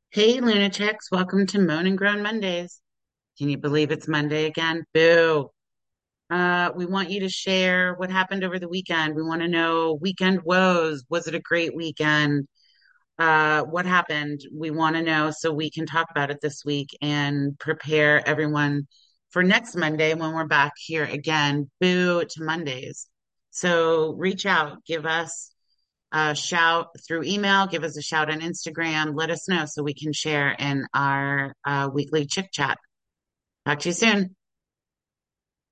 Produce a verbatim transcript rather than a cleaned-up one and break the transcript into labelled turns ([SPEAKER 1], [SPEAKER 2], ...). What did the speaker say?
[SPEAKER 1] Hey, lunatics, welcome to Moan and Groan Mondays. Can you believe it's Monday again? Boo. Uh, we want you to share what happened over the weekend. We want to know weekend woes. Was it a great weekend? Uh, what happened? We want to know so we can talk about it this week and prepare everyone for next Monday when we're back here again. Boo to Mondays. So reach out, give us a shout through email, give us a shout on Instagram, let us know so we can share in our uh, weekly chick chat. Talk to you soon.